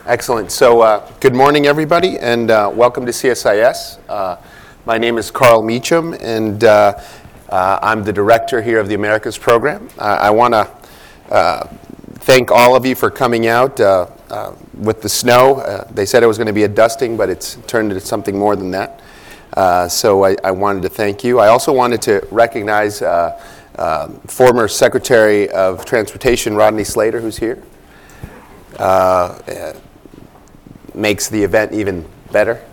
Excellent. So good morning, everybody, and welcome to CSIS. My name is Carl Meacham, and I'm the director here of the Americas program. I want to thank all of you for coming out with the snow. They said it was going to be a dusting, but it's turned into something more than that. So I wanted to thank you. I also wanted to recognize former Secretary of Transportation Rodney Slater, who's here. Makes the event even better.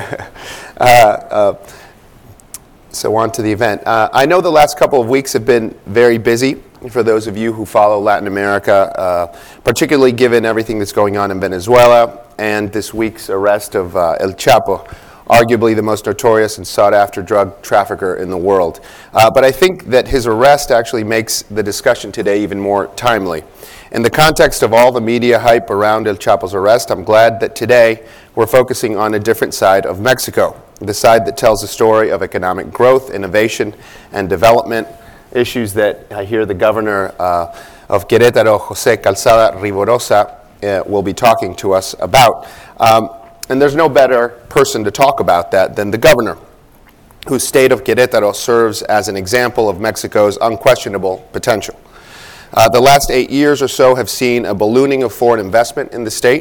So on to the event. I know the last couple of weeks have been very busy for those of you who follow Latin America, particularly given everything that's going on in Venezuela and this week's arrest of El Chapo, arguably the most notorious and sought-after drug trafficker in the world. But I think that his arrest actually makes the discussion today even more timely. In the context of all the media hype around El Chapo's arrest, I'm glad that today we're focusing on a different side of Mexico, the side that tells the story of economic growth, innovation, and development, issues that I hear the governor of Querétaro, José Calzada Riborrosa, will be talking to us about. And there's no better person to talk about that than the governor, whose state of Querétaro serves as an example of Mexico's unquestionable potential. The last 8 years or so have seen a ballooning of foreign investment in the state,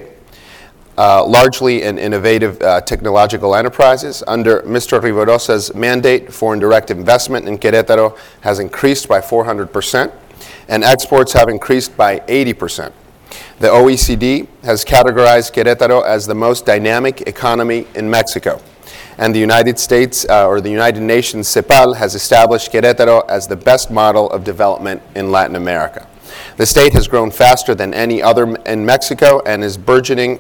largely in innovative technological enterprises. Under Mr. Riborrosa's mandate, foreign direct investment in Querétaro has increased by 400%, and exports have increased by 80%. The OECD has categorized Querétaro as the most dynamic economy in Mexico. And the United States, or the United Nations CEPAL, has established Querétaro as the best model of development in Latin America. The state has grown faster than any other in Mexico, and its burgeoning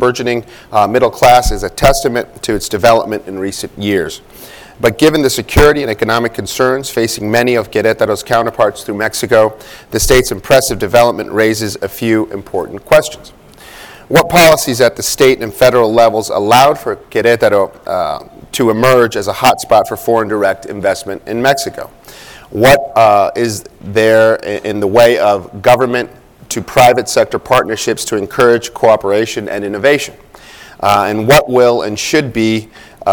middle class is a testament to its development in recent years. But given the security and economic concerns facing many of Querétaro's counterparts through Mexico, the state's impressive development raises a few important questions. What policies at the state and federal levels allowed for Querétaro to emerge as a hotspot for foreign direct investment in Mexico? What is there in the way of government to private sector partnerships to encourage cooperation and innovation? And what will and should be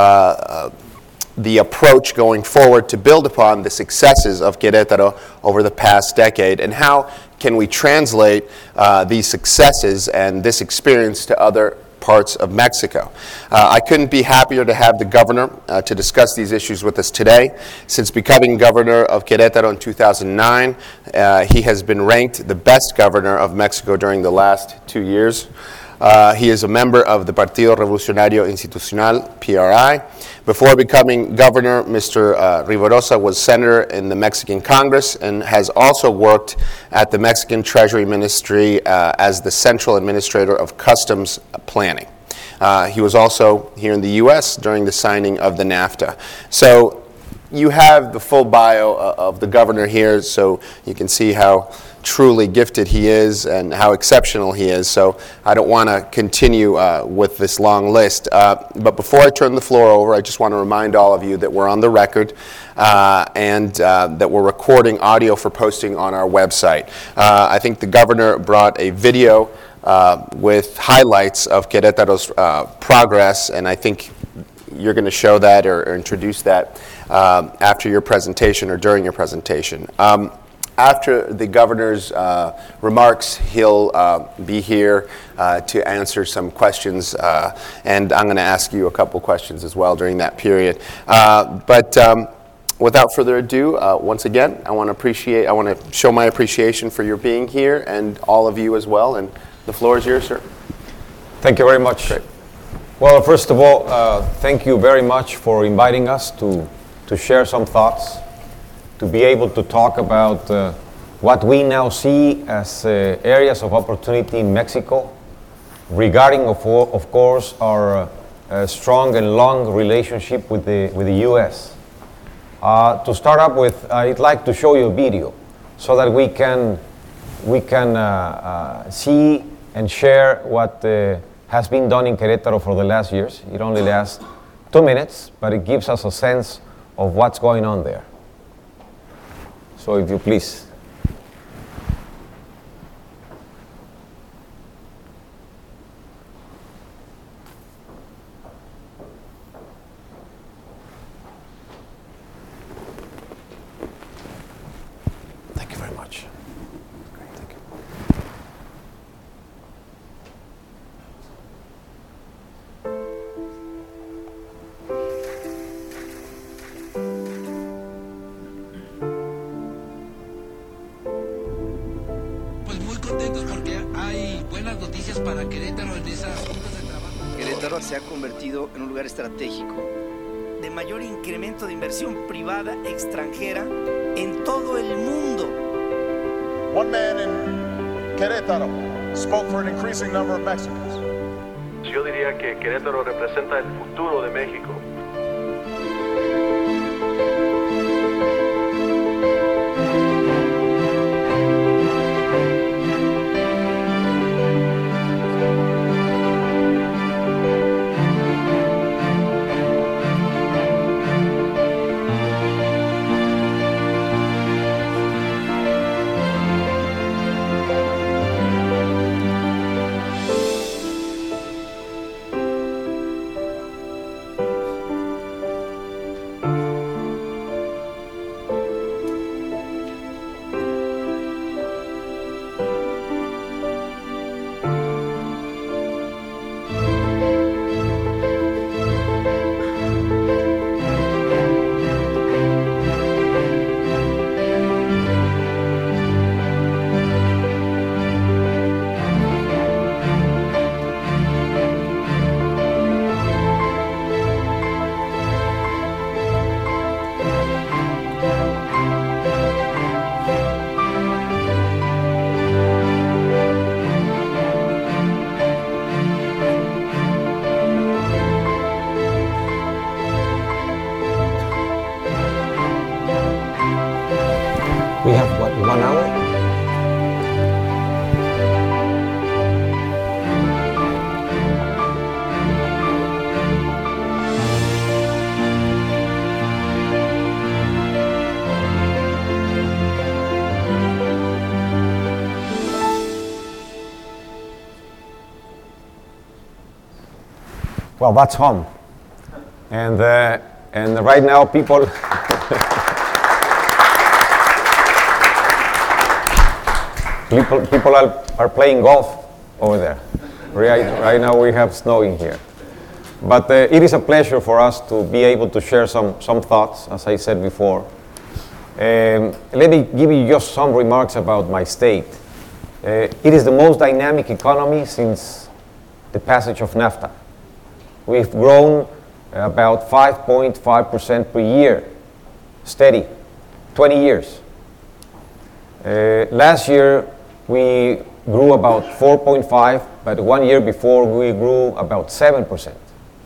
the approach going forward to build upon the successes of Querétaro over the past decade, and how can we translate these successes and this experience to other parts of Mexico? I couldn't be happier to have the governor to discuss these issues with us today. Since becoming governor of Querétaro in 2009, he has been ranked the best governor of Mexico during the last 2 years. He is a member of the Partido Revolucionario Institucional, PRI. Before becoming governor, Mr. Riborrosa was senator in the Mexican Congress and has also worked at the Mexican Treasury Ministry as the central administrator of customs planning. He was also here in the U.S. during the signing of the NAFTA. So you have the full bio of the governor here, so you can see how truly gifted he is and how exceptional he is. So I don't want to continue with this long list. But before I turn the floor over, I just want to remind all of you that we're on the record and that we're recording audio for posting on our website. I think the governor brought a video with highlights of Querétaro's progress, and I think you're going to show that or introduce that after your presentation or during your presentation. After the governor's remarks, he'll be here to answer some questions, and I'm going to ask you a couple questions as well during that period. But without further ado, once again, I want to show my appreciation for your being here and all of you as well. And the floor is yours, sir. Thank you very much. Great. Well, first of all, thank you very much for inviting us to share some thoughts, to be able to talk about what we now see as areas of opportunity in Mexico, regarding, of course, our strong and long relationship with the U.S. To start up with, I'd like to show you a video so that we can see and share what has been done in Querétaro for the last years. It only lasts 2 minutes, but it gives us a sense of what's going on there. So if you please. para Querétaro en esas juntas de trabajo. Querétaro se ha convertido en un lugar estratégico de mayor incremento de inversión privada extranjera en todo el mundo. One man in Querétaro spoke for an increasing number of Mexicans. Yo diría que Querétaro representa el futuro de México. We have, what, 1 hour? Well, that's home. And right now people people are playing golf over there. Right now we have snow in here. But it is a pleasure for us to be able to share some thoughts, as I said before. Let me give you just some remarks about my state. It is the most dynamic economy since the passage of NAFTA. We've grown about 5.5% per year, steady, 20 years. Last year we grew about 4.5, but 1 year before we grew about 7%.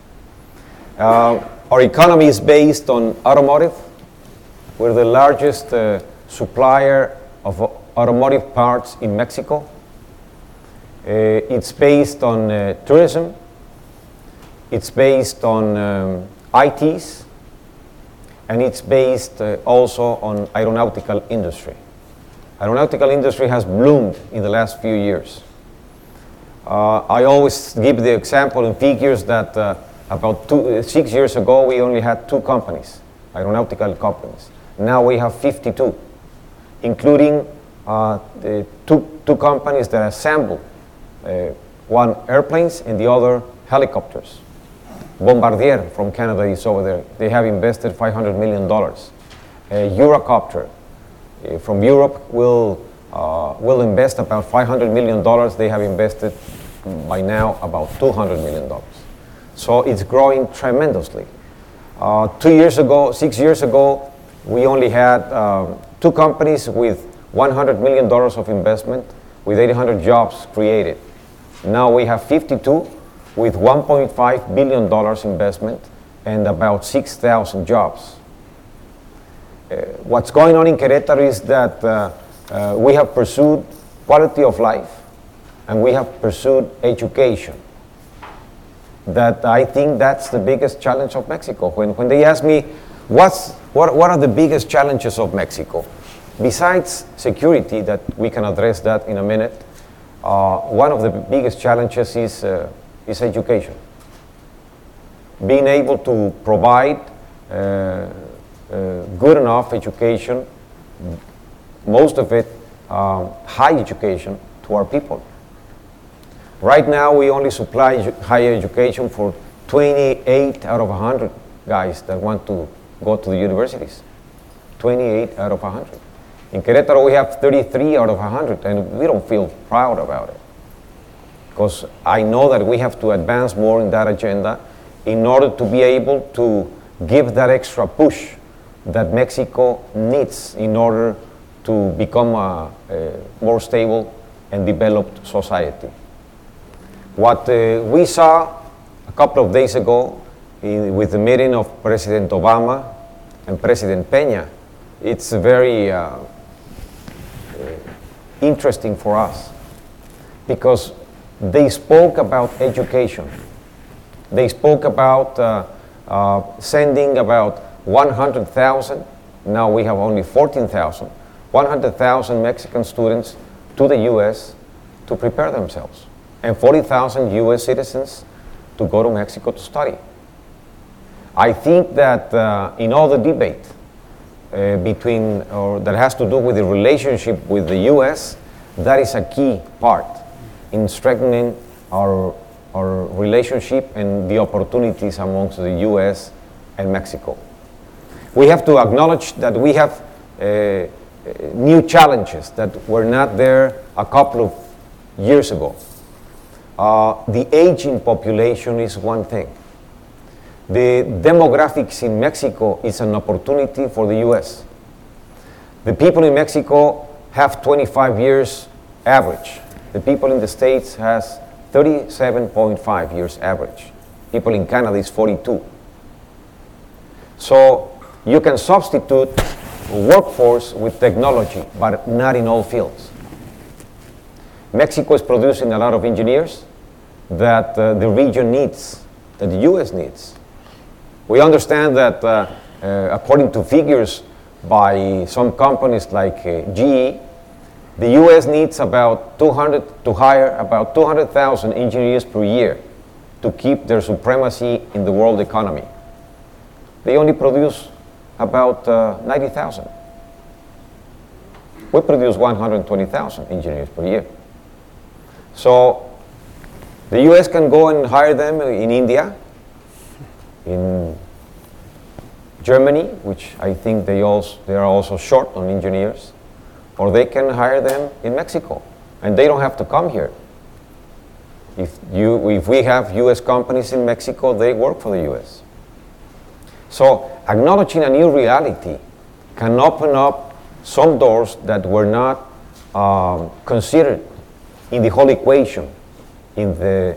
Our economy is based on automotive. We're the largest supplier of automotive parts in Mexico. It's based on tourism. It's based on ITs, and it's based also on aeronautical industry. Aeronautical industry has bloomed in the last few years. I always give the example in figures that about 6 years ago we only had 2 companies, aeronautical companies. Now we have 52, including the two companies that assemble one airplanes and the other helicopters. Bombardier from Canada is over there. They have invested $500 million. Eurocopter from Europe will invest about $500 million. They have invested by now about $200 million. So it's growing tremendously. 6 years ago, we only had 2 companies with $100 million of investment with 800 jobs created. Now we have 52 with $1.5 billion investment and about 6,000 jobs. What's going on in Querétaro is that we have pursued quality of life and we have pursued education. That I think that's the biggest challenge of Mexico. When they ask me, what are the biggest challenges of Mexico? Besides security, that we can address that in a minute, one of the biggest challenges is education. Being able to provide good enough education, most of it high education, to our people. Right now we only supply higher education for 28 out of 100 guys that want to go to the universities. 28 out of 100. In Querétaro we have 33 out of 100 and we don't feel proud about it. because I know that we have to advance more in that agenda in order to be able to give that extra push that Mexico needs in order to become a more stable and developed society. What we saw a couple of days ago with the meeting of President Obama and President Peña, it's very interesting for us because they spoke about education. They spoke about sending about 100,000, now we have only 14,000, 100,000 Mexican students to the US to prepare themselves, and 40,000 US citizens to go to Mexico to study. I think that in all the debate that has to do with the relationship with the US, that is a key part in strengthening our relationship and the opportunities amongst the US and Mexico. We have to acknowledge that we have new challenges that were not there a couple of years ago. The aging population is one thing. The demographics in Mexico is an opportunity for the US. The people in Mexico have 25 years average. The people in the States has 37.5 years average. People in Canada is 42. So you can substitute workforce with technology, but not in all fields. Mexico is producing a lot of engineers that the region needs, that the US needs. We understand that according to figures by some companies like GE, the US needs about to hire about 200,000 engineers per year to keep their supremacy in the world economy. They only produce about 90,000. We produce 120,000 engineers per year. So the US can go and hire them in India, in Germany, which I think they are also short on engineers, or they can hire them in Mexico, and they don't have to come here. If we have US companies in Mexico, they work for the US. So acknowledging a new reality can open up some doors that were not considered in the whole equation in the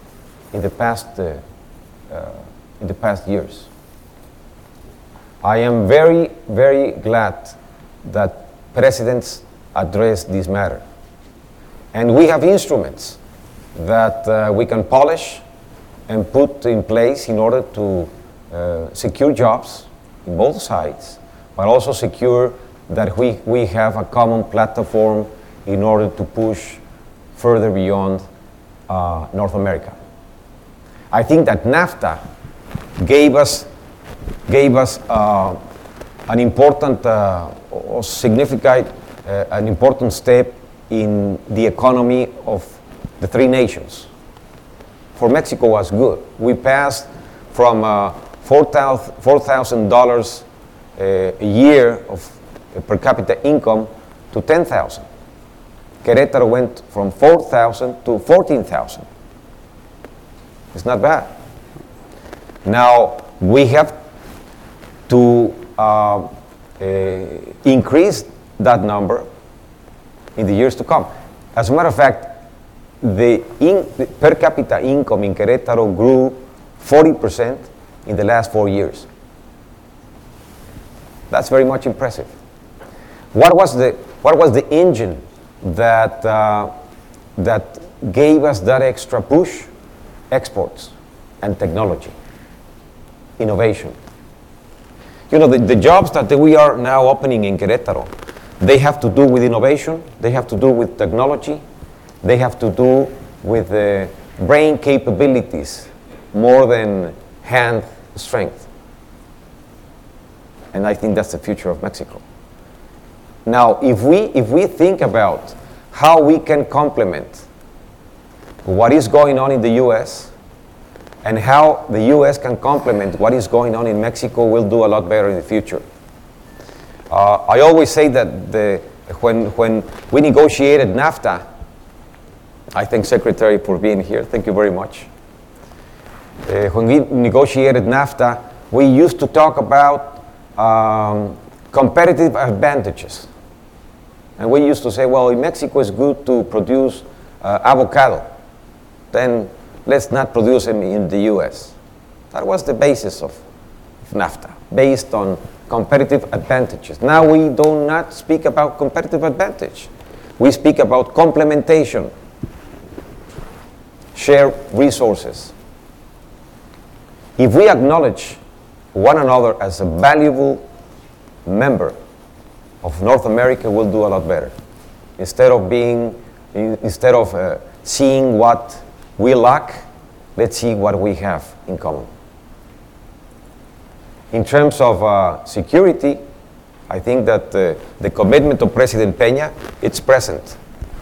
past years. I am very, very glad that presidents address this matter. And we have instruments that we can polish and put in place in order to secure jobs in both sides, but also secure that we have a common platform in order to push further beyond North America. I think that NAFTA gave us an important or significant an important step in the economy of the three nations. For Mexico was good. We passed from $4,000 a year of per capita income to 10,000. Querétaro went from 4,000 to 14,000. It's not bad. Now we have to increase that number in the years to come. As a matter of fact, the per capita income in Querétaro grew 40% in the last 4 years. That's very much impressive. What was the engine that gave us that extra push? Exports and technology, innovation. You know, the jobs that we are now opening in Querétaro, they have to do with innovation, they have to do with technology, they have to do with brain capabilities more than hand strength. And I think that's the future of Mexico. Now, if we think about how we can complement what is going on in the US and how the US can complement what is going on in Mexico, we'll do a lot better in the future. I always say that when we negotiated NAFTA, I thank Secretary for being here. Thank you very much. When we negotiated NAFTA, we used to talk about competitive advantages. And we used to say, well, in Mexico it's good to produce avocado. Then let's not produce them in the US. That was the basis of NAFTA, based on competitive advantages. Now we do not speak about competitive advantage. We speak about complementation, share resources. If we acknowledge one another as a valuable member of North America, we'll do a lot better. Instead of seeing what we lack, let's see what we have in common. In terms of security, I think that the commitment of President Peña, it's present.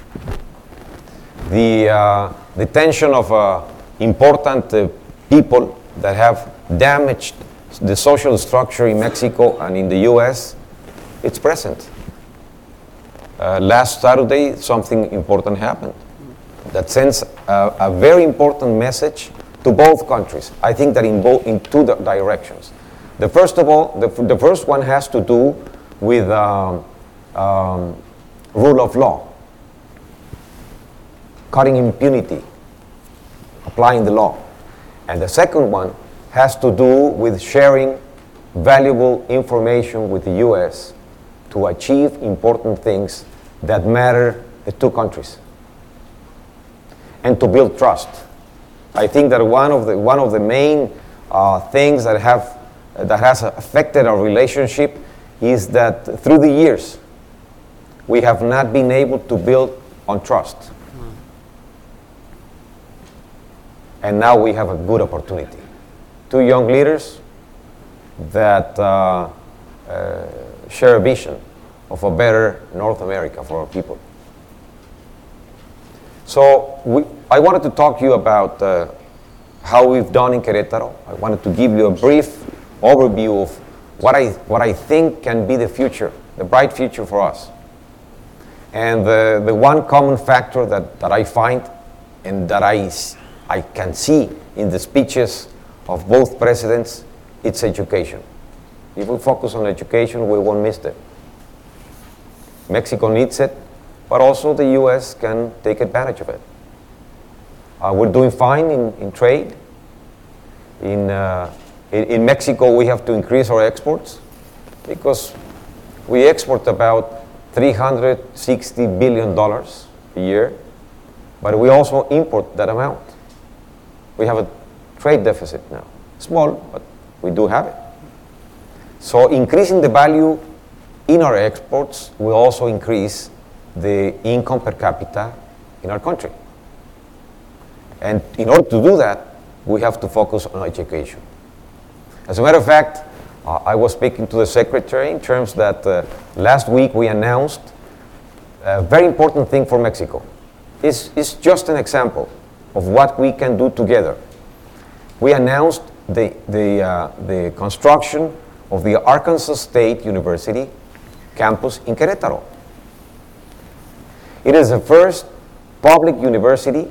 The detention of important people that have damaged the social structure in Mexico and in the US, it's present. Last Saturday, something important happened that sends a very important message to both countries. I think that in two directions. The first of all, the first one has to do with rule of law, cutting impunity, applying the law. And the second one has to do with sharing valuable information with the US to achieve important things that matter the two countries and to build trust. I think that one of the main things that has affected our relationship is that through the years we have not been able to build on trust. And now we have a good opportunity. Two young leaders that share a vision of a better North America for our people. So I wanted to talk to you about how we've done in Querétaro. I wanted to give you a brief overview of what I think can be the future, the bright future for us. And the one common factor that I find and that I can see in the speeches of both presidents, it's education. If we focus on education, we won't miss it. Mexico needs it, but also the US can take advantage of it. We're doing fine in trade. In Mexico, we have to increase our exports because we export about $360 billion a year, but we also import that amount. We have a trade deficit now. Small, but we do have it. So increasing the value in our exports will also increase the income per capita in our country. And in order to do that, we have to focus on education. As a matter of fact, I was speaking to the secretary in terms that last week we announced a very important thing for Mexico. It's just an example of what we can do together. We announced the construction of the Arkansas State University campus in Querétaro. It is the first public university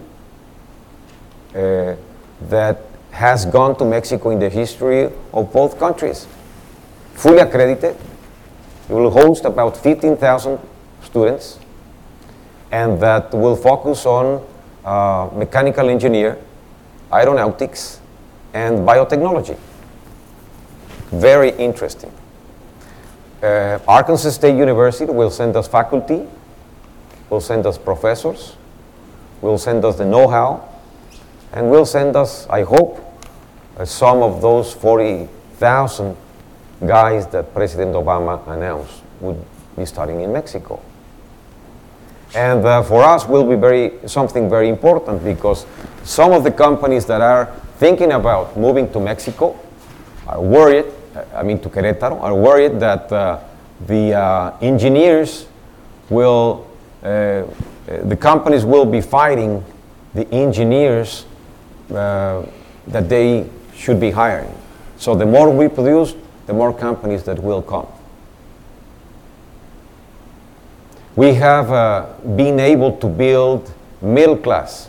that has gone to Mexico in the history of both countries. Fully accredited. It will host about 15,000 students, and that will focus on mechanical engineer, aeronautics, and biotechnology. Very interesting. Arkansas State University will send us faculty, will send us professors, will send us the know-how, and will send us, I hope, some of those 40,000 guys that President Obama announced would be studying in Mexico. And for us will be something very important, because some of the companies that are thinking about moving to Mexico are worried, to Querétaro, are worried that the engineers will, the companies will be fighting the engineers that they should be hiring. So the more we produce, the more companies that will come. We have been able to build middle class,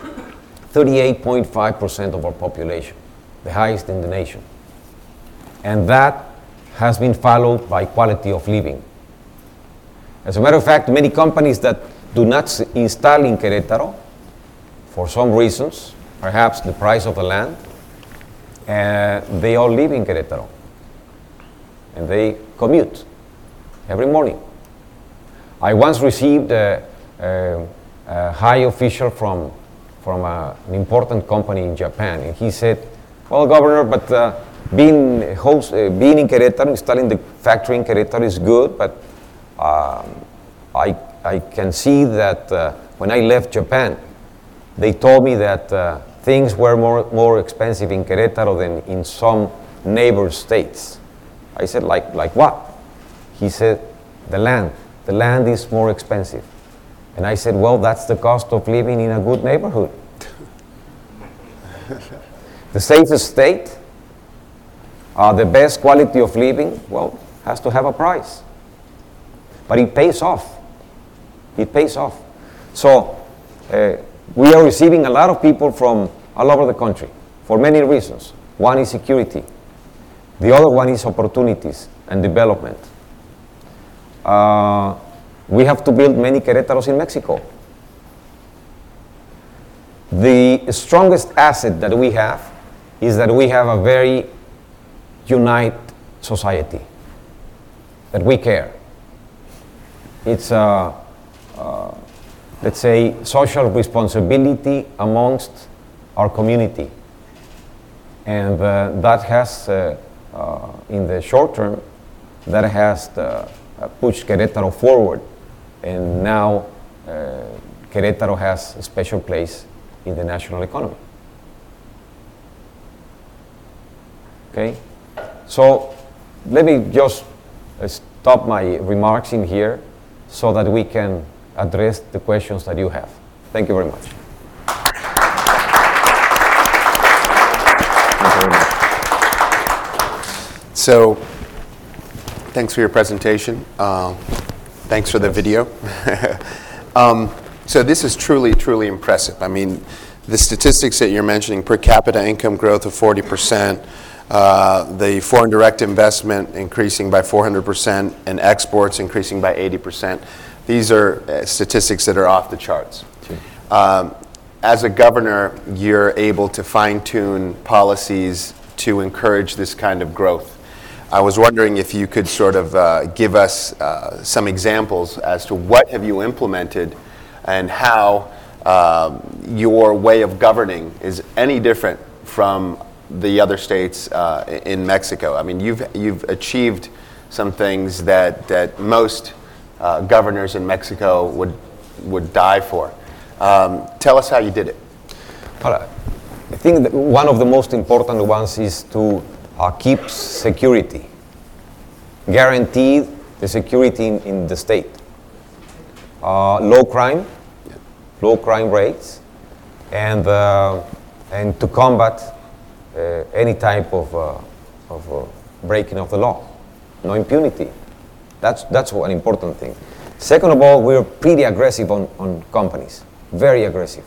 38.5% of our population, the highest in the nation. And that has been followed by quality of living. As a matter of fact, many companies that do not install in Querétaro, for some reasons, perhaps the price of the land, they all live in Querétaro. And they commute every morning. I once received a high official from an important company in Japan, and he said, well, Governor, but being in Querétaro, installing the factory in Querétaro is good, but I can see that when I left Japan, they told me that things were more expensive in Querétaro than in some neighbor states. I said, like what? He said, the land is more expensive. And I said, well, that's the cost of living in a good neighborhood. The safest state, the best quality of living, well, has to have a price. But it pays off. It pays off. So we are receiving a lot of people from all over the country for many reasons. One is security. The other one is opportunities and development. We have to build many Querétaros in Mexico. The strongest asset that we have is that we have a very united society, that we care. It's let's say, social responsibility amongst our community. And that has, in the short term, that has pushed Querétaro forward. And now Querétaro has a special place in the national economy. Okay? So let me just stop my remarks in here so that we can address the questions that you have. Thank you very much. Thank you very much. So, thanks for your presentation. Thanks for the video. So this is truly, truly impressive. I mean, the statistics that you're mentioning, per capita income growth of 40%, the foreign direct investment increasing by 400%, and exports increasing by 80%. These are statistics that are off the charts. Sure. As a governor, you're able to fine-tune policies to encourage this kind of growth. I was wondering if you could sort of give us some examples as to what have you implemented and how your way of governing is any different from the other states in Mexico. I mean, you've achieved some things that most governors in Mexico would die for. Tell us how you did it. Well, I think that one of the most important ones is to keep security, guarantee the security in the state. Low crime rates, and to combat any type of breaking of the law. No impunity. That's one important thing. Second of all, we're pretty aggressive on companies, very aggressive.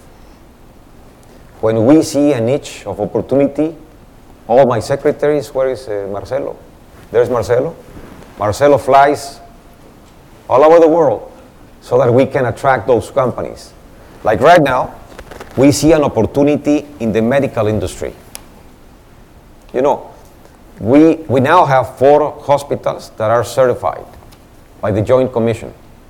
When we see a niche of opportunity, all my secretaries, where is Marcelo? There's Marcelo. Marcelo flies all over the world so that we can attract those companies. Like right now, we see an opportunity in the medical industry. You know, we now have 4 hospitals that are certified by the Joint Commission.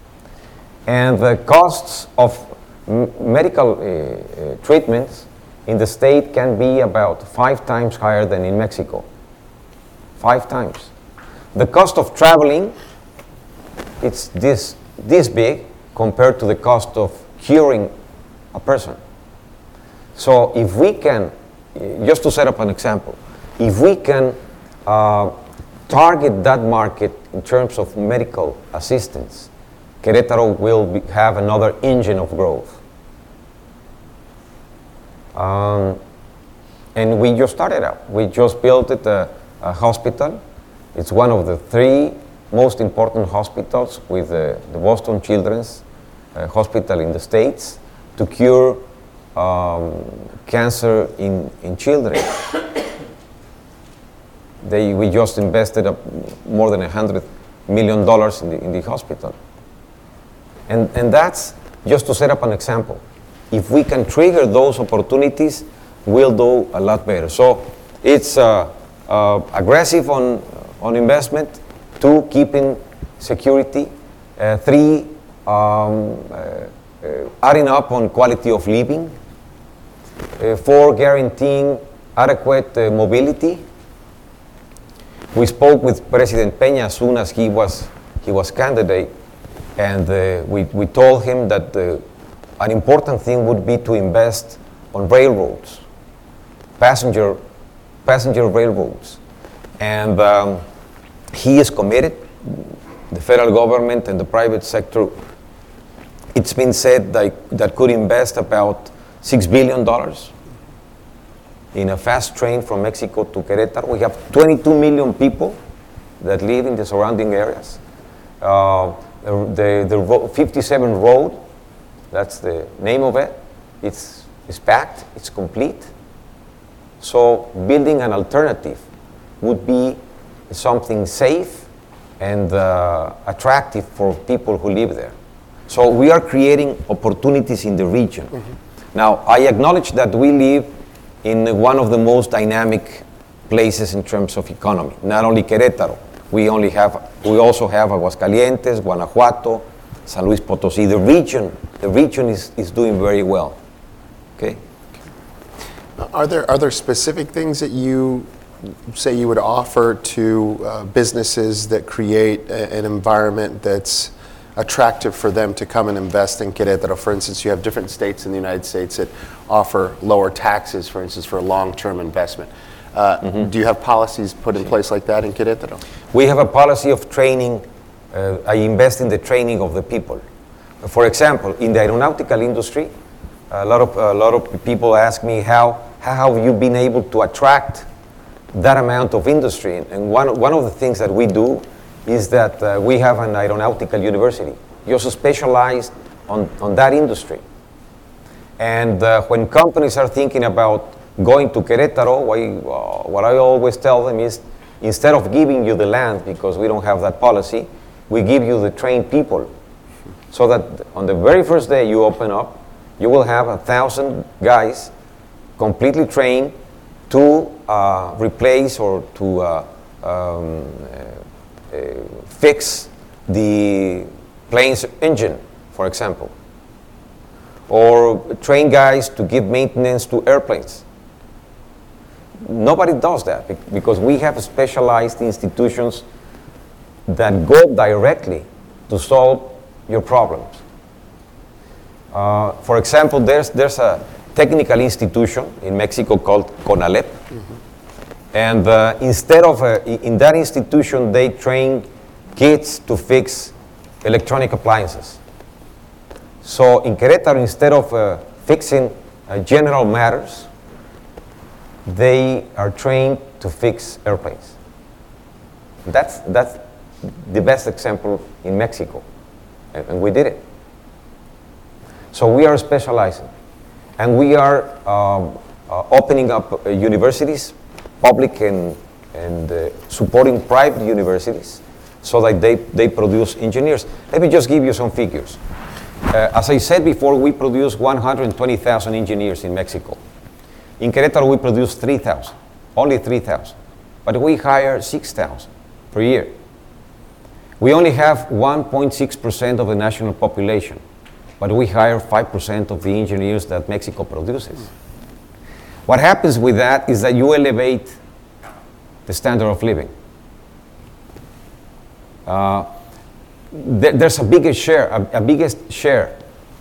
And the costs of medical treatments in the state can be about 5 times higher than in Mexico. 5 times. The cost of traveling, it's this big compared to the cost of curing a person. So if we can, just to set up an example, if we can target that market in terms of medical assistance, Querétaro will have another engine of growth. And we just started out. We just built a hospital. It's one of the 3 most important hospitals with the Boston Children's Hospital in the States, to cure cancer in children. We just invested more than $100 million in the hospital. And that's just to set up an example. If we can trigger those opportunities, we'll do a lot better. So it's aggressive on investment, 2, keeping security, 3, adding up on quality of living, 4, guaranteeing adequate mobility. We spoke with President Peña as soon as he was candidate, and we told him that an important thing would be to invest on railroads, passenger railroads, and he is committed. The federal government and the private sector, it's been said that could invest about $6 billion in a fast train from Mexico to Querétaro. We have 22 million people that live in the surrounding areas. The 57 road, that's the name of it, it's packed, it's complete. So building an alternative would be something safe and attractive for people who live there. So we are creating opportunities in the region. Now, I acknowledge that we live in one of the most dynamic places in terms of economy. Not only Querétaro, we also have Aguascalientes, Guanajuato, San Luis Potosí. The region is doing very well. Okay. Are there specific things that you say you would offer to businesses that create an environment that's attractive for them to come and invest in Querétaro? For instance, you have different states in the United States that offer lower taxes, for instance, for long-term investment. Do you have policies put in place like that in Querétaro? We have a policy of training. I invest in the training of the people. For example, in the aeronautical industry, a lot of people ask me how have you been able to attract that amount of industry? And one of the things that we do is that we have an aeronautical university, just specialized on that industry. And when companies are thinking about going to Querétaro, what I always tell them is, instead of giving you the land, because we don't have that policy, we give you the trained people. So that on the very first day you open up, you will have 1,000 guys completely trained to replace or to fix the plane's engine, for example, or train guys to give maintenance to airplanes. Nobody does that because we have specialized institutions that go directly to solve your problems. For example, there's a technical institution in Mexico called CONALEP. And instead of, in that institution, they train kids to fix electronic appliances. So in Querétaro, instead of fixing general matters, they are trained to fix airplanes. That's the best example in Mexico, and we did it. So we are specializing, and we are opening up universities, public and supporting private universities, so that they produce engineers. Let me just give you some figures. As I said before, we produce 120,000 engineers in Mexico. In Querétaro, we produce 3,000, only 3,000, but we hire 6,000 per year. We only have 1.6% of the national population, but we hire 5% of the engineers that Mexico produces. What happens with that is that you elevate the standard of living. There's a biggest share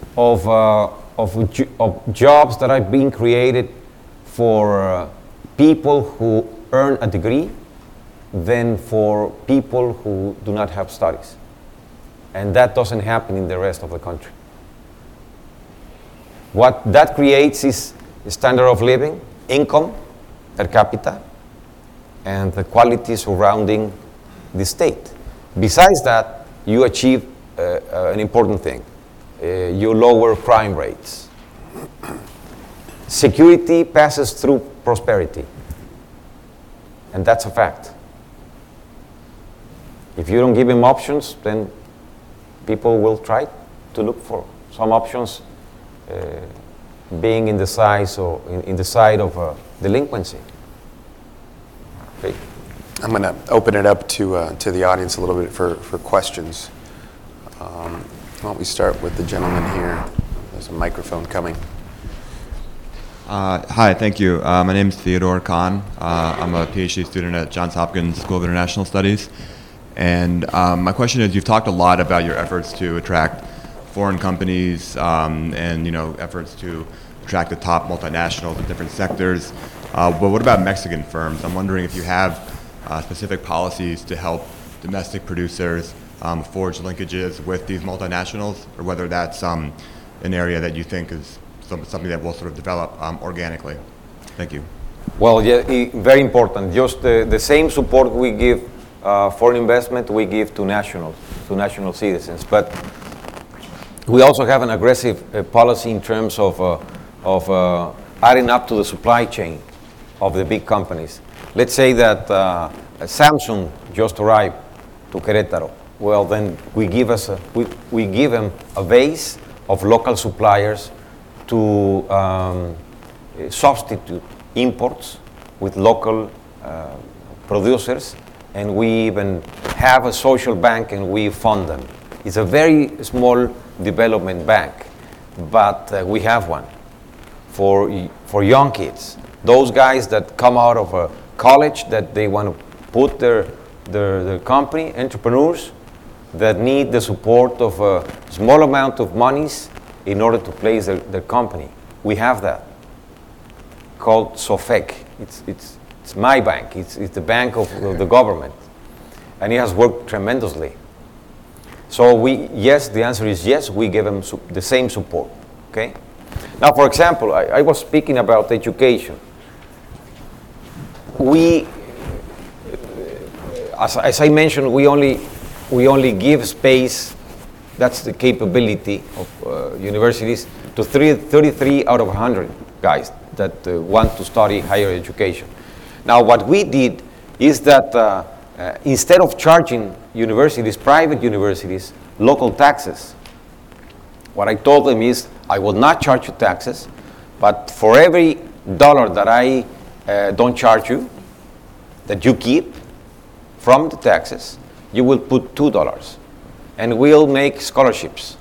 of jobs that are being created for people who earn a degree than for people who do not have studies. And that doesn't happen in the rest of the country. What that creates is a standard of living, income per capita, and the quality surrounding the state. Besides that, you achieve an important thing. You lower crime rates. security passes through prosperity. And that's a fact. If you don't give them options, then people will try to look for some options being in the side of delinquency. Okay. I'm going to open it up to the audience a little bit for questions. Why don't we start with the gentleman here? There's a microphone coming. Hi, thank you. My name is Theodore Kahn. I'm a PhD student at Johns Hopkins School of International Studies. And my question is, you've talked a lot about your efforts to attract foreign companies and efforts to attract the top multinationals in different sectors. But what about Mexican firms? I'm wondering if you have specific policies to help domestic producers forge linkages with these multinationals, or whether that's an area that you think is something that will sort of develop organically. Thank you. Well, yeah, very important. Just the same support we give foreign investment, we give to national citizens. But we also have an aggressive policy in terms of adding up to the supply chain of the big companies. Let's say that Samsung just arrived to Querétaro. Well, then we give them a base of local suppliers to substitute imports with local producers, and we even have a social bank and we fund them. It's a very small development bank, but we have one for young kids. Those guys that come out of a college that they want to put their company, entrepreneurs that need the support of a small amount of monies in order to place their company. We have that called SOFEC. It's my bank. It's the bank of the government, and it has worked tremendously. So yes, the answer is yes. We give them the same support. Okay. Now, for example, I was speaking about education. As I mentioned, we only give space. That's the capability of universities to 33 out of 100 guys that want to study higher education. Now, what we did is that instead of charging universities, private universities, local taxes, what I told them is, I will not charge you taxes, but for every dollar that I don't charge you, that you keep from the taxes, you will put $2. And we'll make scholarships.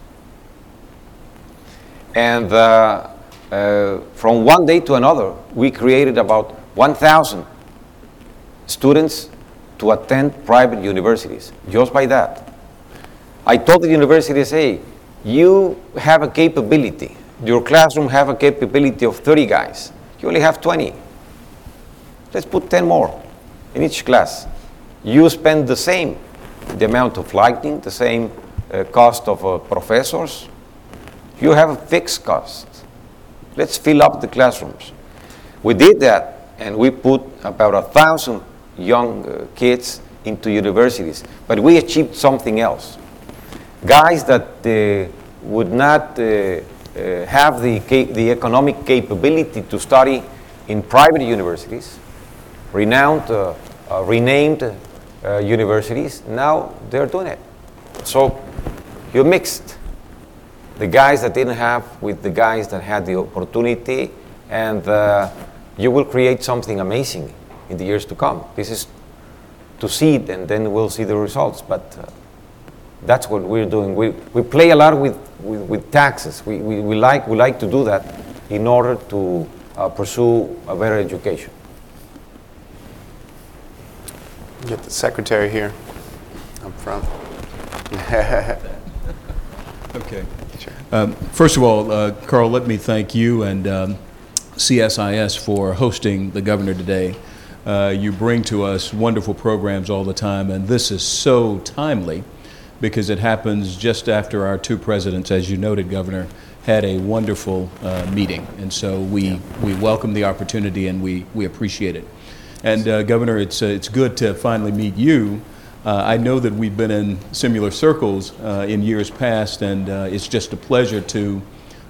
And from one day to another, we created about 1,000 students to attend private universities, just by that. I told the universities, hey, you have a capability. Your classroom have a capability of 30 guys. You only have 20. Let's put 10 more in each class. You spend the amount of lighting, the same cost of professors. You have a fixed cost. Let's fill up the classrooms. We did that, and we put about 1,000 young kids into universities. But we achieved something else. Guys that would not have the economic capability to study in private universities, renowned, renamed universities, now they're doing it. So you mixed the guys that didn't have with the guys that had the opportunity, and you will create something amazing in the years to come. This is to see it, and then we'll see the results. But that's what we're doing. We play a lot with taxes. We like to do that in order to pursue a better education. Get the secretary here up front. Okay. First of all, Carl, let me thank you and CSIS for hosting the governor today. You bring to us wonderful programs all the time, and this is so timely because it happens just after our two presidents, as you noted, Governor, had a wonderful meeting. And so we welcome the opportunity and we appreciate it. And Governor, it's good to finally meet you. I know that we've been in similar circles in years past, and it's just a pleasure to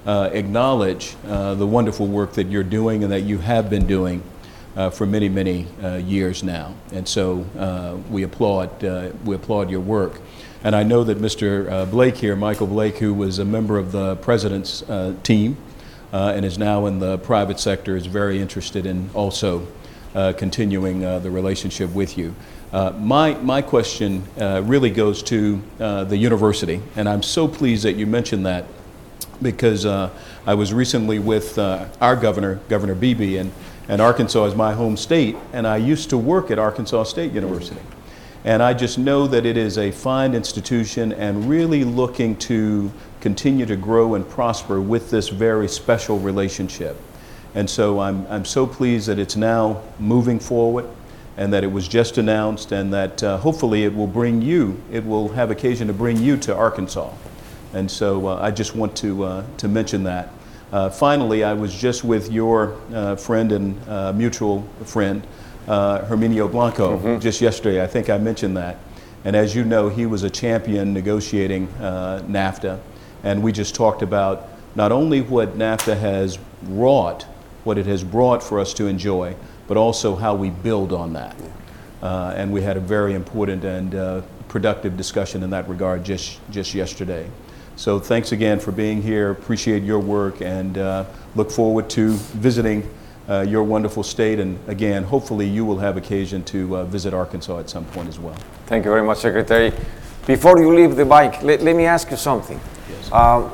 acknowledge the wonderful work that you're doing and that you have been doing for many, many years now. And so we applaud your work. And I know that Mr. Blake here, Michael Blake, who was a member of the president's team and is now in the private sector, is very interested in also continuing the relationship with you. My question really goes to the university, and I'm so pleased that you mentioned that, because I was recently with our governor, Governor Beebe, and Arkansas is my home state, and I used to work at Arkansas State University. And I just know that it is a fine institution and really looking to continue to grow and prosper with this very special relationship. And so I'm so pleased that it's now moving forward and that it was just announced, and that hopefully it will have occasion to bring you to Arkansas. And so I just want to mention that. Finally, I was just with your friend and mutual friend, Herminio Blanco, just yesterday. I think I mentioned that. And as you know, he was a champion negotiating NAFTA. And we just talked about not only what NAFTA has wrought, what it has brought for us to enjoy, but also how we build on that. And we had a very important and productive discussion in that regard just yesterday. So thanks again for being here. Appreciate your work, and look forward to visiting your wonderful state. And again, hopefully you will have occasion to visit Arkansas at some point as well. Thank you very much, Secretary. Before you leave the mic, let me ask you something. Yes.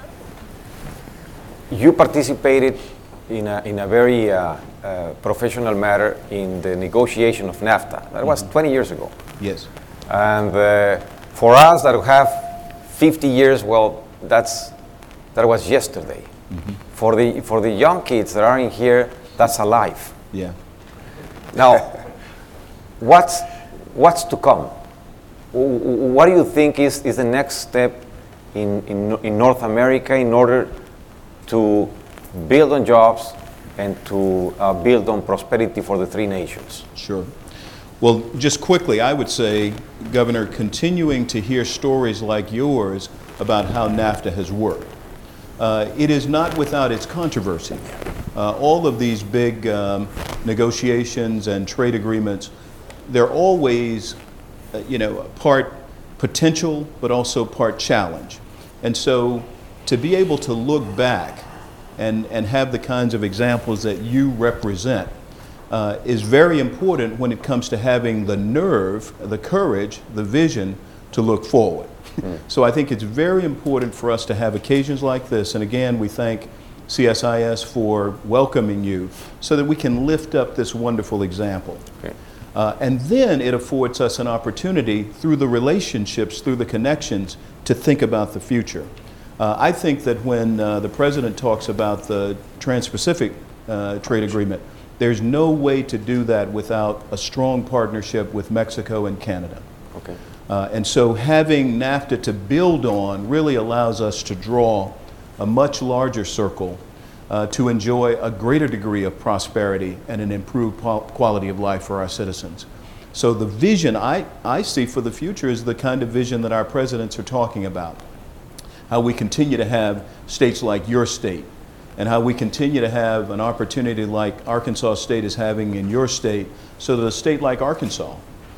You participated in a very professional manner in the negotiation of NAFTA. That was 20 years ago. Yes. And for us that have 50 years, well, that was yesterday. For the young kids that are in here, that's alive. Yeah. Now, what's to come? What do you think is the next step in North America in order to build on jobs and to build on prosperity for the three nations? Sure. Well, just quickly, I would say, Governor, continuing to hear stories like yours about how NAFTA has worked. It is not without its controversy. All of these big negotiations and trade agreements, they're always, part potential, but also part challenge. And so to be able to look back and have the kinds of examples that you represent is very important when it comes to having the nerve, the courage, the vision to look forward. So I think it's very important for us to have occasions like this. And again, we thank CSIS for welcoming you so that we can lift up this wonderful example. Okay. And then it affords us an opportunity through the relationships, through the connections, to think about the future. I think that when the President talks about the Trans-Pacific Trade Agreement, there's no way to do that without a strong partnership with Mexico and Canada. Okay. And so having NAFTA to build on really allows us to draw a much larger circle to enjoy a greater degree of prosperity and an improved quality of life for our citizens. So the vision I see for the future is the kind of vision that our presidents are talking about. How we continue to have states like your state, and how we continue to have an opportunity like Arkansas State is having in your state, so that a state like Arkansas,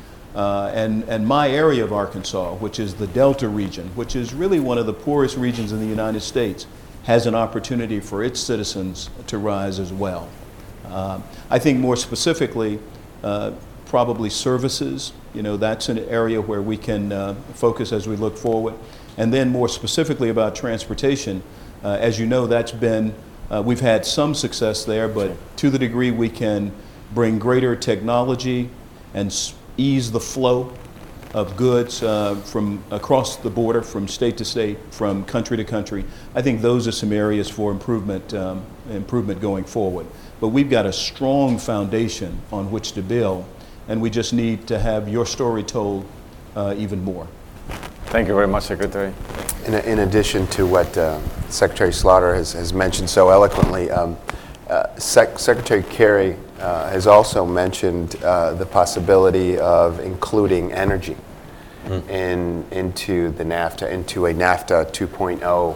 and my area of Arkansas, which is the Delta region, which is really one of the poorest regions in the United States, has an opportunity for its citizens to rise as well. I think more specifically, probably services, that's an area where we can focus as we look forward. And then more specifically about transportation, as you know, that's been, we've had some success there, but to the degree we can bring greater technology and ease the flow of goods from across the border, from state to state, from country to country, I think those are some areas for improvement going forward. But we've got a strong foundation on which to build, and we just need to have your story told even more. Thank you very much, Secretary. In addition to what Secretary Slaughter has mentioned so eloquently, Secretary Kerry has also mentioned the possibility of including energy into the NAFTA, into a NAFTA 2.0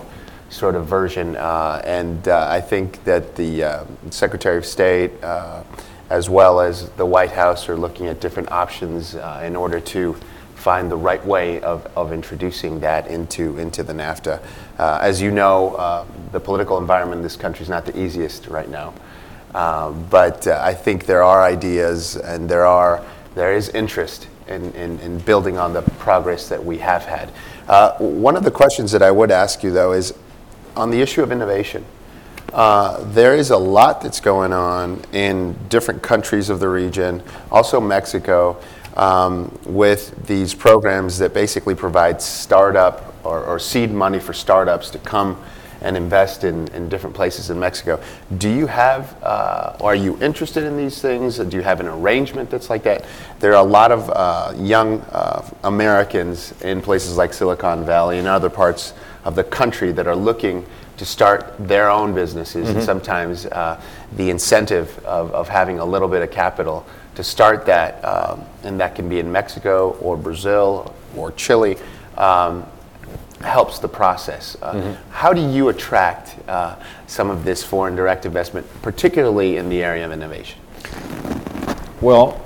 sort of version. I think that the Secretary of State, as well as the White House, are looking at different options in order to find the right way of introducing that into the NAFTA. As you know, the political environment in this country is not the easiest right now. But I think there are ideas and there is interest in building on the progress that we have had. One of the questions that I would ask you, though, is on the issue of innovation. There is a lot that's going on in different countries of the region, also Mexico, with these programs that basically provide startup or seed money for startups to come and invest in different places in Mexico. Do you have, are you interested in these things? Do you have an arrangement that's like that? There are a lot of young Americans in places like Silicon Valley and other parts of the country that are looking to start their own businesses, and sometimes the incentive of having a little bit of capital to start that, and that can be in Mexico or Brazil or Chile, helps the process. How do you attract some of this foreign direct investment, particularly in the area of innovation? Well,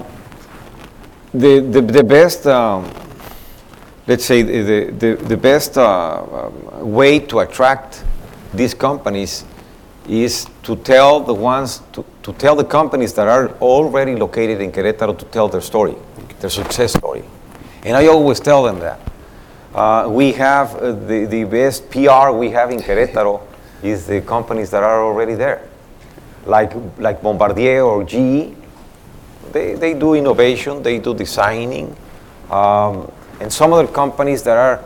the best, let's say, the best way to attract these companies is to tell the ones, to tell the companies that are already located in Querétaro to tell their story, their success story. And I always tell them that. We have the best PR we have in Querétaro is the companies that are already there, like Bombardier or GE. They do innovation, they do designing, and some other companies that are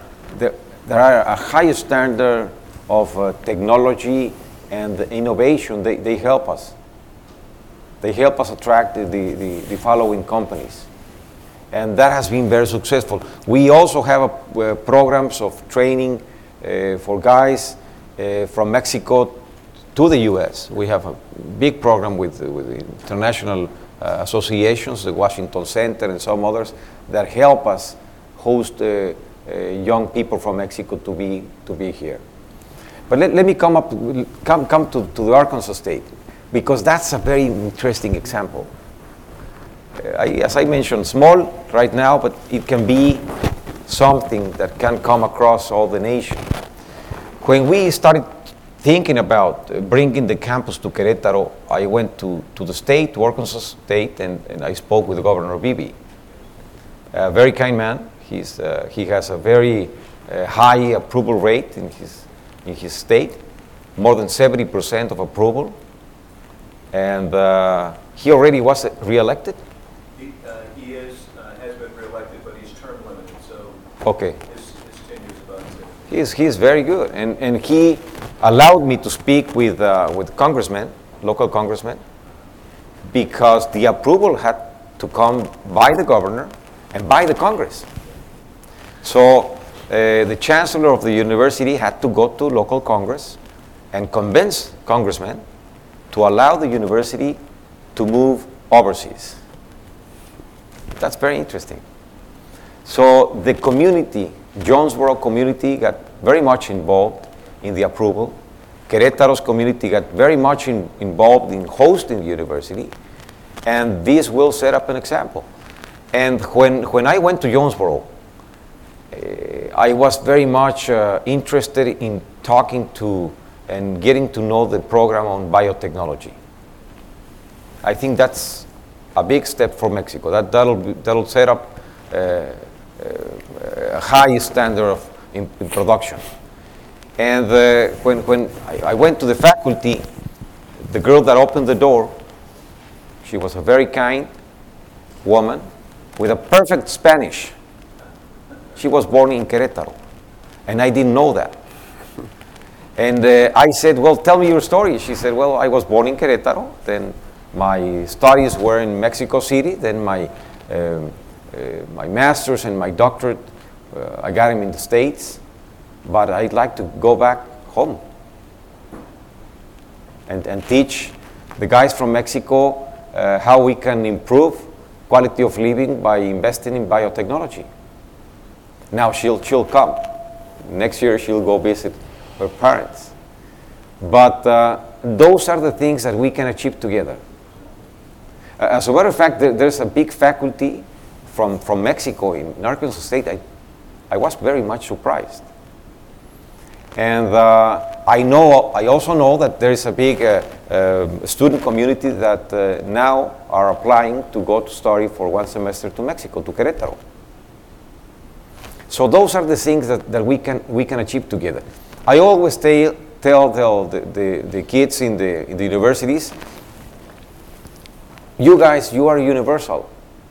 a higher standard of technology and innovation. They help us. They help us attract the following companies. And that has been very successful. We also have programs of training for guys from Mexico to the U.S. We have a big program with the international associations, the Washington Center and some others, that help us host young people from Mexico to be here. But let me come to the Arkansas State, because that's a very interesting example. As I mentioned, small right now, but it can be something that can come across all the nation. When we started thinking about bringing the campus to Querétaro, I went to the state, to Arkansas State, and I spoke with Governor Beebe. A very kind man. He has a very high approval rate in his state, more than 70% of approval, and he already was re-elected. He has been re-elected, but he's term limited, so okay. his tenure is about 6. He's very good, and he allowed me to speak with congressmen, local congressmen, because the approval had to come by the governor and by the Congress. So the chancellor of the university had to go to local Congress and convince congressmen to allow the university to move overseas. That's very interesting. So the community, Jonesboro community, got very much involved in the approval. Querétaro's community got very much involved in hosting the university, and this will set up an example. And when I went to Jonesboro, I was very much interested in talking to and getting to know the program on biotechnology. I think that's a big step for Mexico. That'll set up a high standard in production. And when I went to the faculty, the girl that opened the door, she was a very kind woman with a perfect Spanish. She was born in Querétaro, and I didn't know that. And I said, well, tell me your story. She said, well, I was born in Querétaro, then my studies were in Mexico City, then my master's and my doctorate, I got them in the States, but I'd like to go back home and teach the guys from Mexico how we can improve quality of living by investing in biotechnology. Now she'll come. Next year she'll go visit her parents. But those are the things that we can achieve together. As a matter of fact, there's a big faculty from Mexico in Arkansas State. I was very much surprised. And I also know that there is a big student community that now are applying to go to study for 1 semester to Mexico, to Querétaro. So those are the things that we can achieve together. I always tell the kids in the universities, you guys, you are universal.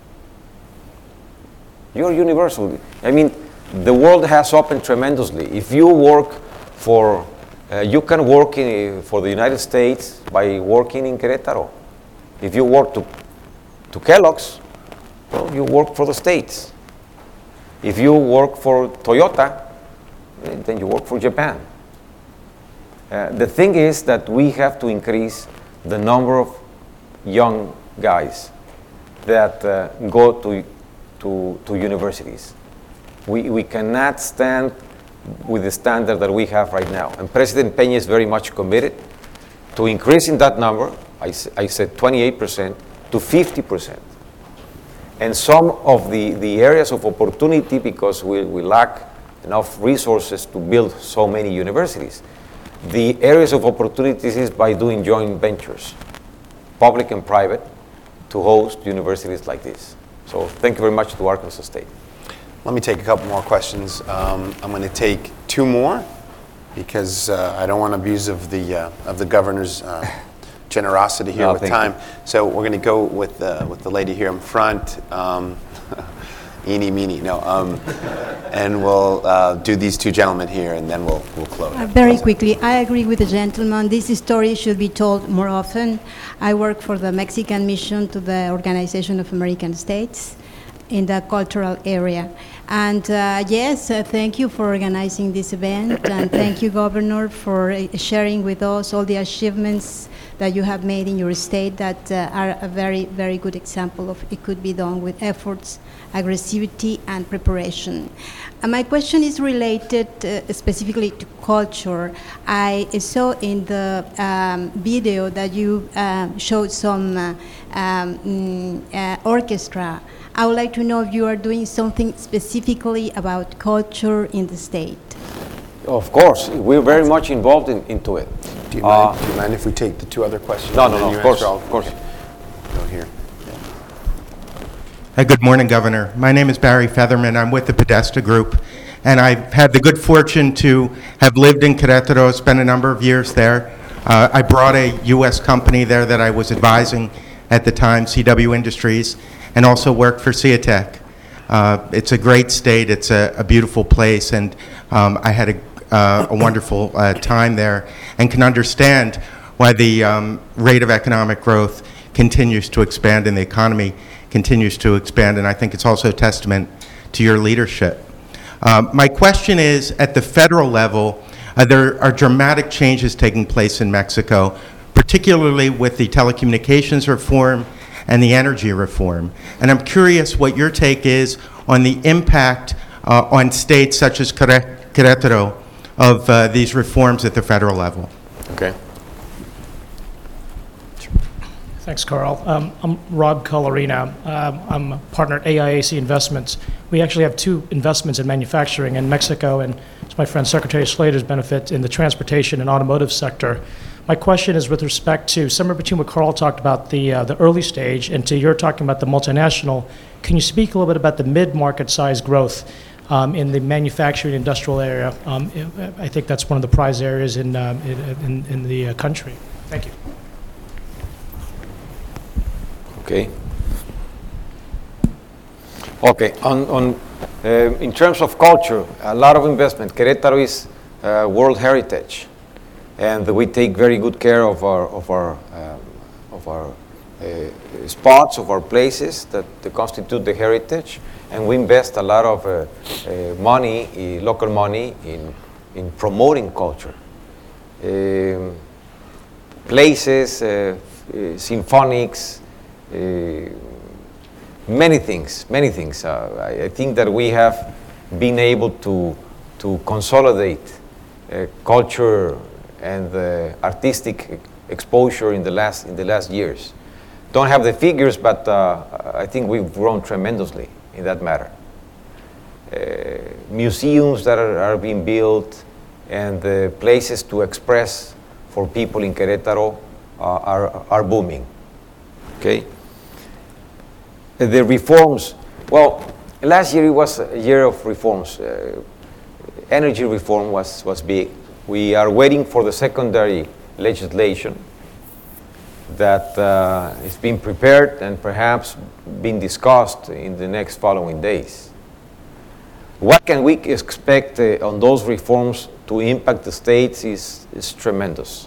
You are universal. I mean, the world has opened tremendously. If you work you can work for the United States by working in Querétaro. If you work to Kellogg's, well, you work for the States. If you work for Toyota, then you work for Japan. The thing is that we have to increase the number of young guys that go to universities. We cannot stand with the standard that we have right now. And President Peña is very much committed to increasing that number, I said 28%, to 50%. And some of the areas of opportunity, because we lack enough resources to build so many universities, the areas of opportunities is by doing joint ventures, public and private, to host universities like this. So thank you very much to Arkansas State. Let me take a couple more questions. I'm going to take 2 more because I don't want to abuse of the governor's generosity here with time. So we're going to go with the lady here in front. Eeny, meeny, no. And we'll do these 2 gentlemen here, and then we'll close. Very quickly, I agree with the gentleman. This story should be told more often. I work for the Mexican mission to the Organization of American States in the cultural area. And yes, thank you for organizing this event, and thank you, Governor, for sharing with us all the achievements that you have made in your state that are a very, very good example of it could be done with efforts, aggressivity, and preparation. My question is related specifically to culture. I saw in the video that you showed some orchestra. I would like to know if you are doing something specifically about culture in the state. Of course, we're very much involved into it. Do you mind if we take the 2 other questions? No, of course. Okay. Go here. Good morning, Governor. My name is Barry Featherman. I'm with the Podesta Group, and I've had the good fortune to have lived in Querétaro, spent a number of years there. I brought a U.S. company there that I was advising at the time, CW Industries, and also worked for Ciatec. It's a great state. It's a beautiful place, and I had a wonderful time there, and can understand why the rate of economic growth continues to expand and the economy continues to expand, and I think it's also a testament to your leadership. My question is, at the federal level, there are dramatic changes taking place in Mexico, particularly with the telecommunications reform and the energy reform. And I'm curious what your take is on the impact on states such as Querétaro of these reforms at the federal level. Okay. Thanks, Carl. I'm Rob Colorina. I'm a partner at AIAC Investments. We actually have 2 investments in manufacturing in Mexico, and it's my friend Secretary Slater's benefit in the transportation and automotive sector. My question is with respect to somewhere between what Carl talked about the early stage and to you're talking about the multinational. Can you speak a little bit about the mid-market size growth in the manufacturing industrial area? I think that's one of the prize areas in the country. Thank you. Okay. Okay. In terms of culture, a lot of investment. Querétaro is World Heritage, and we take very good care of our spots, of our places that constitute the heritage, and we invest a lot of money, local money, in promoting culture. Places, symphonics, many things. I think that we have been able to consolidate culture and artistic exposure in the last years. Don't have the figures, but I think we've grown tremendously in that matter. Museums that are being built and the places to express for people in Querétaro are booming. Okay. The reforms. Well, last year it was a year of reforms. Energy reform was big. We are waiting for the secondary legislation that is being prepared and perhaps being discussed in the next following days. What can we expect on those reforms to impact the states is tremendous.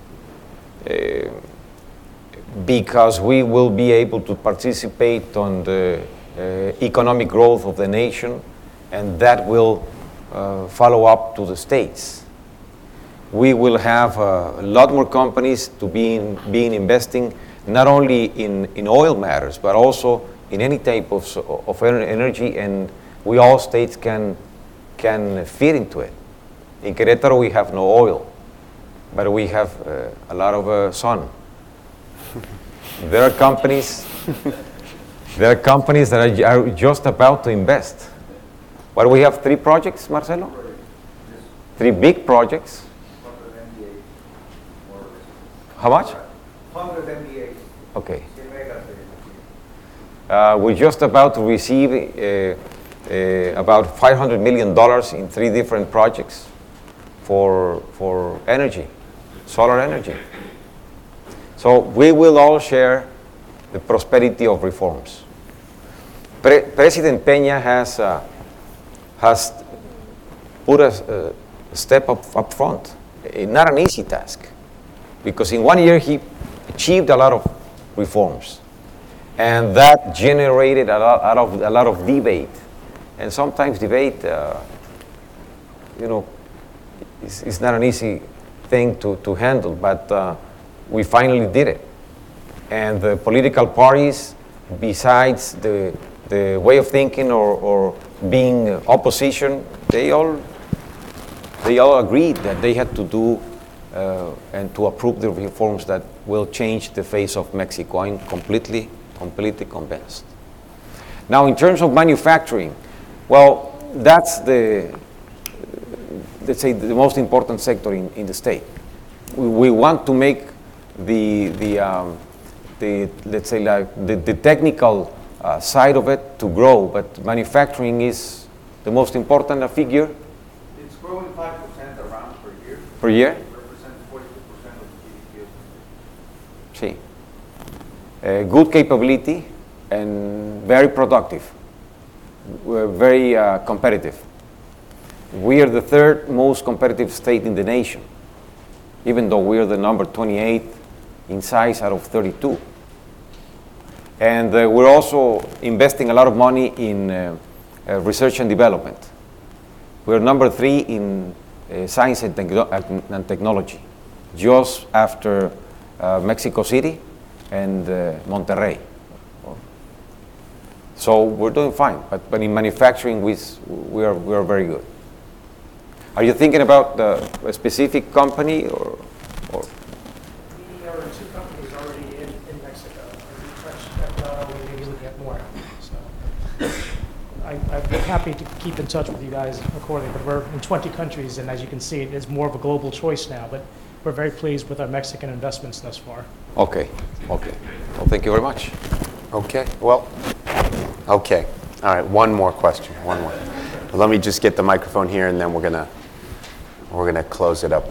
Because we will be able to participate on the economic growth of the nation, and that will follow up to the states. We will have a lot more companies to be investing not only in oil matters, but also in any type of energy, and we all states can fit into it. In Querétaro we have no oil, but we have a lot of sun. There are companies that are just about to invest. But we have 3 projects, Marcelo? 3 big projects. How much? 100 MBA. Okay. We're just about to receive about $500 million in 3 different projects for energy, solar energy. So we will all share the prosperity of reforms. President Peña has put a step up front. Not an easy task, because in 1 year he achieved a lot of reforms, and that generated a lot of debate. And sometimes debate, is not an easy thing to handle, but we finally did it. And the political parties, besides the way of thinking or being opposition, they all agreed that they had to do and to approve the reforms that will change the face of Mexico. I'm completely convinced. Now, in terms of manufacturing, well, that's let's say the most important sector in the state. We want to make let's say like the technical side of it to grow, but manufacturing is the most important figure. It's growing 5% around per year. Per year? It represents 42% of the GDP. See. Good capability and very productive. We're very competitive. We are the 3rd most competitive state in the nation, even though we are the number 28 in size out of 32. And we're also investing a lot of money in research and development. We're number 3 in science and technology, just after Mexico City and Monterrey. So we're doing fine, but in manufacturing we are very good. Are you thinking about a specific company or? There are 2 companies already in Mexico. We may be looking at more. So I'm happy to keep in touch with you guys accordingly. But we're in 20 countries, and as you can see, it's more of a global choice now. But we're very pleased with our Mexican investments thus far. Okay. Well, thank you very much. Okay. Well. Okay. All right. One more question. One more. Let me just get the microphone here, and then we're gonna close it up.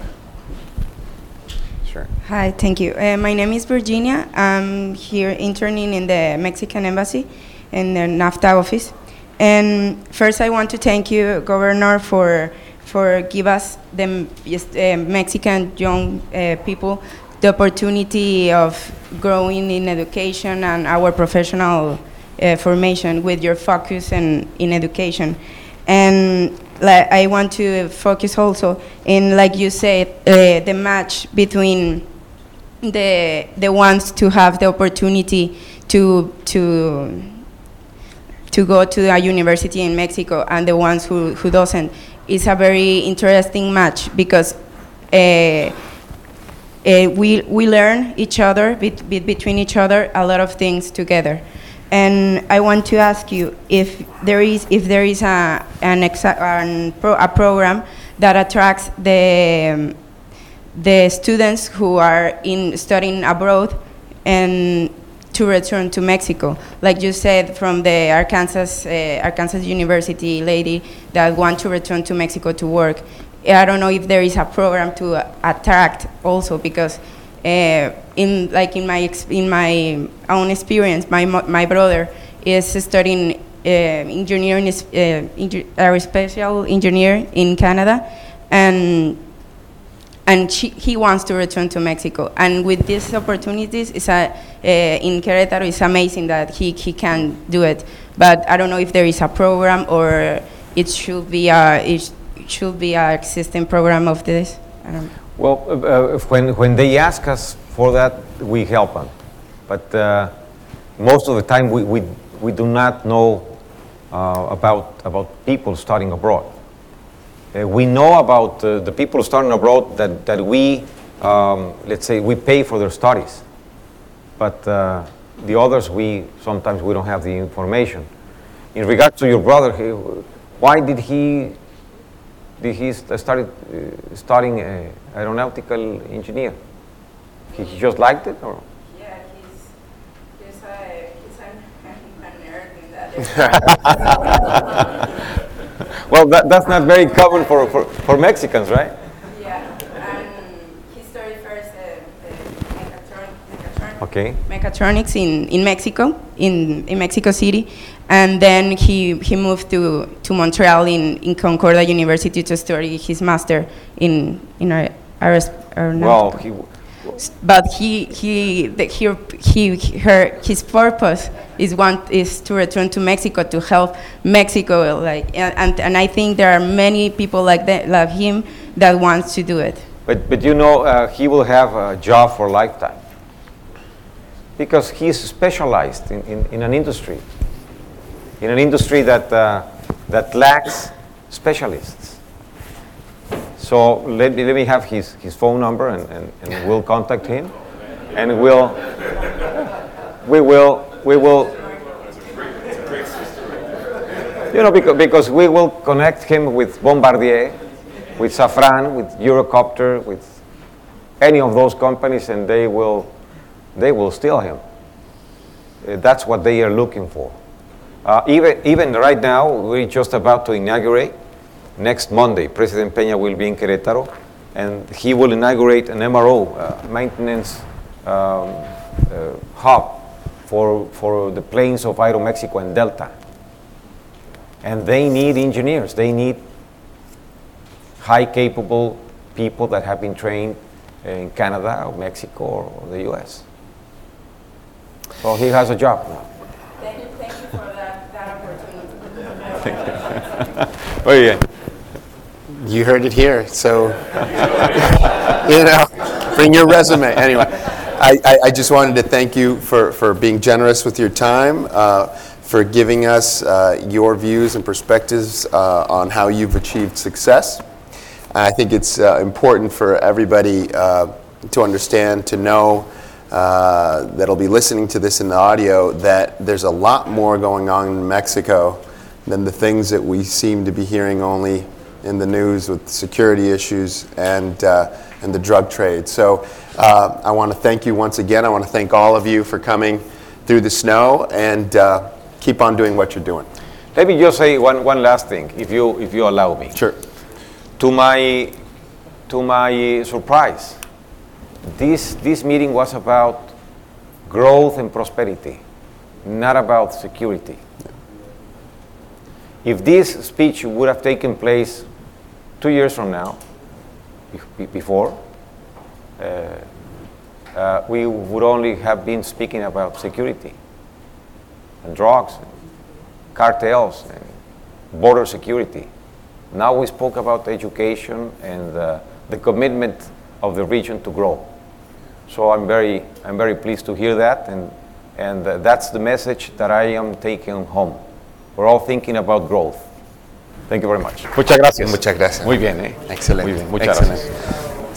Sure. Hi, thank you. My name is Virginia. I'm here interning in the Mexican Embassy in the NAFTA office. And first, I want to thank you, Governor, for give us the Mexican young people the opportunity of growing in education and our professional formation with your focus in education. And I want to focus also in, like you said, the match between the ones to have the opportunity to go to a university in Mexico and the ones who doesn't. it's a very interesting match because we learn each other, between each other, a lot of things together. And I want to ask you if there is a program that attracts the students who are studying abroad and to return to Mexico, like you said, from the Arkansas University lady that want to return to Mexico to work. I don't know if there is a program to attract also, because in my own experience, my brother is studying engineering, aerospatial engineer in Canada, and he wants to return to Mexico. And with these opportunities, in Querétaro, it's amazing that he can do it. But I don't know if there is a program or it should be a existing program of this. I don't know. Well, when they ask us for that, we help them. But most of the time, we do not know about people studying abroad. We know about the people studying abroad that we, let's say, we pay for their studies. But the others, sometimes we don't have the information. In regard to your brother, why did he started studying aeronautical engineer? He just liked it, or? Yeah, he's a nerd in that. Well, that's not very common for Mexicans, right? Yeah, and he studied first mechatronics in Mexico, in Mexico City, and then he moved to Montreal in Concordia University to study his master in aeronautics. But his purpose is to return to Mexico to help Mexico, and I think there are many people like him that wants to do it. But you know, he will have a job for a lifetime because he's specialized in an industry that lacks specialists. So let me have his phone number and we'll contact him, and we will, you know, because we will connect him with Bombardier, with Safran, with Eurocopter, with any of those companies, and they will steal him. That's what they are looking for. Even right now, we're just about to inaugurate. Next Monday, President Peña will be in Querétaro, and he will inaugurate an MRO, maintenance hub for the planes of Aeromexico and Delta. And they need engineers. They need high capable people that have been trained in Canada or Mexico or the US. So he has a job now. Thank you for that opportunity. Very good. You heard it here, so bring your resume. Anyway, I just wanted to thank you for being generous with your time, for giving us your views and perspectives on how you've achieved success. I think it's important for everybody to understand, to know, that'll be listening to this in the audio, that there's a lot more going on in Mexico than the things that we seem to be hearing only in the news with security issues and the drug trade. So I want to thank you once again. I want to thank all of you for coming through the snow, and keep on doing what you're doing. Let me just say one last thing, if you allow me. Sure. To my surprise, this meeting was about growth and prosperity, not about security. If this speech would have taken place 2 years from now, before, we would only have been speaking about security and drugs, and cartels, and border security. Now we spoke about education and the commitment of the region to grow. So I'm very pleased to hear that, and that's the message that I am taking home. We're all thinking about growth. Thank you very much. Muchas gracias. Muchas gracias. Muy bien, ¿eh? Excelente. Muy bien, muchas Excelente. gracias.